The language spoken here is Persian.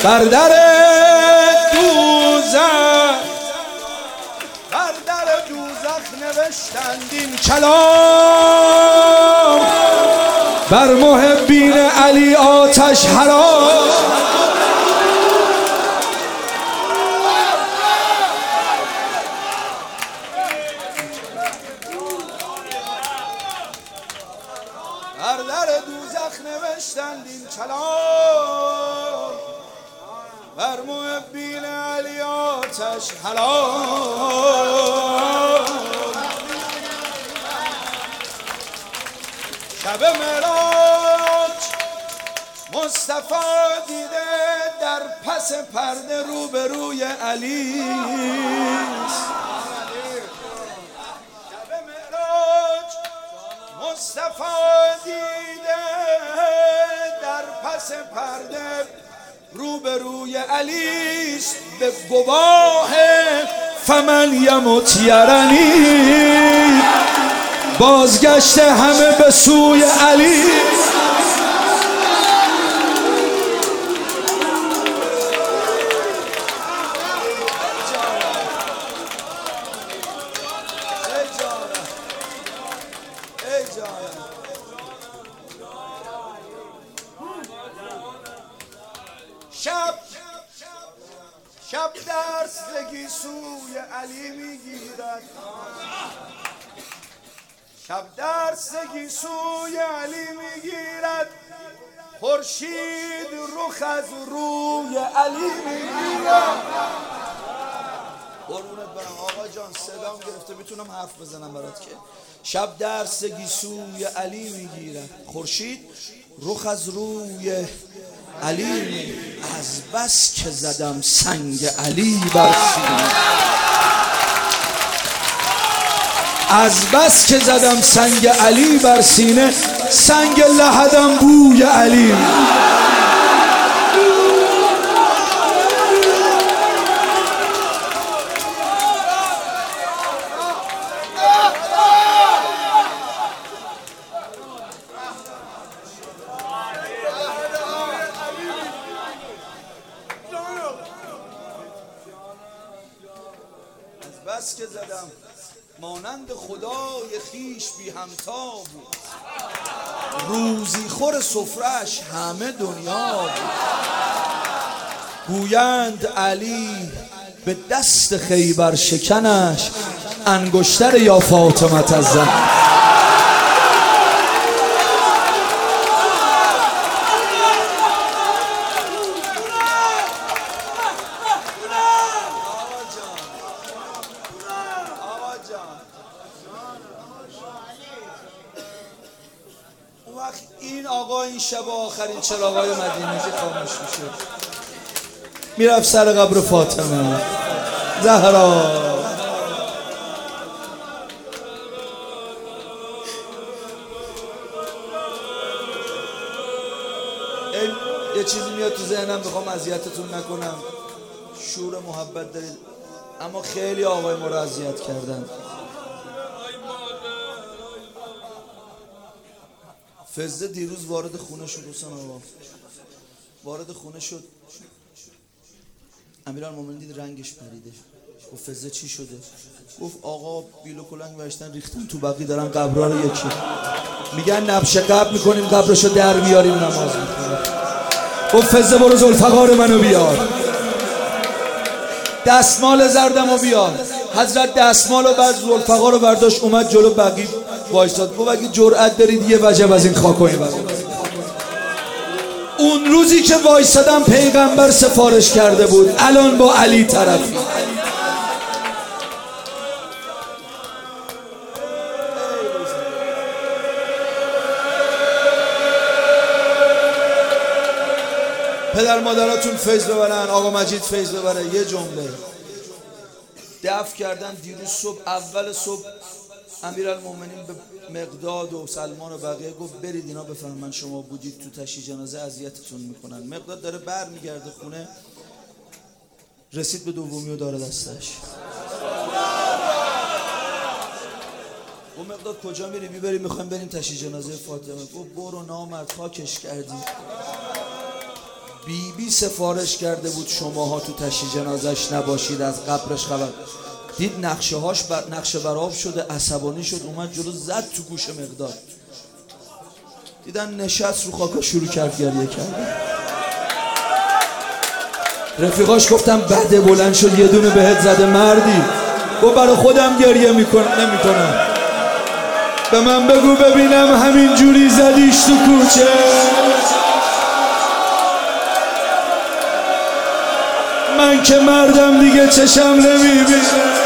بر در دوزخ نوشتند این کلام، بر محبین علی آتش حرام. بر در دوزخ نوشتند این کلام، بر محبین علی آتش حرام. شب معراج مصطفی دیده در پس پرده روبروی علی. شب معراج مصطفی دیده در پس پرده روبروی علی است، به گواه فمن یمت یرنی، بازگشته همه به سوی علی. شب درسگی سوی علی میگیرد، شب درسگی سوی علی میگیرد، خورشید رخ از روی علی میگیرد. قربونت برم آقا جان، صدام گرفته میتونم حرف بزنم برات که شب درسگی سوی علی میگیرد، خورشید رخ از روی علی. از بس که زدم سنگ علی بر سینه، از بس که زدم سنگ علی بر سینه، سنگ لحدم بوی علی. بس که زدم مانند خدای خیش بی همتا بود، روزی خور سفرش همه دنیا بود. گویند علی به دست خیبر شکنش، انگشتر یا فاطمه الزهرا. این آقا این شب آخرین چراغای مدینه که خاموش میشه، میرفت سر قبر فاطمه زهرا. یه چیزی میاد تو ذهنم، میخوام اذیتتون نکنم، شور محبت دارید اما خیلی آقای ما رو اذیت کردن. فزه دیروز وارد خونه شد، حسین آقا وارد خونه شد، امیرالمومنین دید رنگش پریده. گفت فزه چی شده؟ گفت آقا بیل و کلنگ ورشتن ریختن تو بقی، دارن قبرها رو یکی میگن نبش قبر میکنیم، قبرشو در بیاریم نماز میکنیم. گفت فزه برو ذوالفقار منو بیار، دستمال زردمو بیار. حضرت دستمال و بعد ذوالفقار رو برداشت اومد جلو بقی وایساد. گفت اگه جرأت دارید یه وجب از این خاکو این وجب. اون روزی که وایسادم پیغمبر سفارش کرده بود، الان با علی طرفی. پدر مادراتون فیض ببرن، آقا مجید فیض ببره. یه جمله دفع کردن دیروز صبح، اول صبح امیرالمومنین به مقداد و سلمان و بقیه گفت برید اینا بفهمن شما بودید تو تشییع جنازه اذیتتون میکنن. مقداد داره بر میگرده خونه، رسید به دومی و داره دستش. گفت مقداد کجا میری؟ میبریم میخوایم بریم تشییع جنازه فاطمه. گفت برو نامرد، خاکش کردی. بی سفارش کرده بود شماها تو تشییع جنازش نباشید، از قبرش خبر دید، نقشه برآب شده، عصبانی شد، اومد جلو زد تو گوش مقداد. دیدن نشست رو خاکا، شروع کرد گریه کردن. رفیقاش گفتم بده، بلند شد، یه دونه بهت زده مردی. گفت برای خودم گریه نمیکنم. به من بگو ببینم همین جوری زدیش تو کوچه. من که مردم دیگه چشم نمیبینم.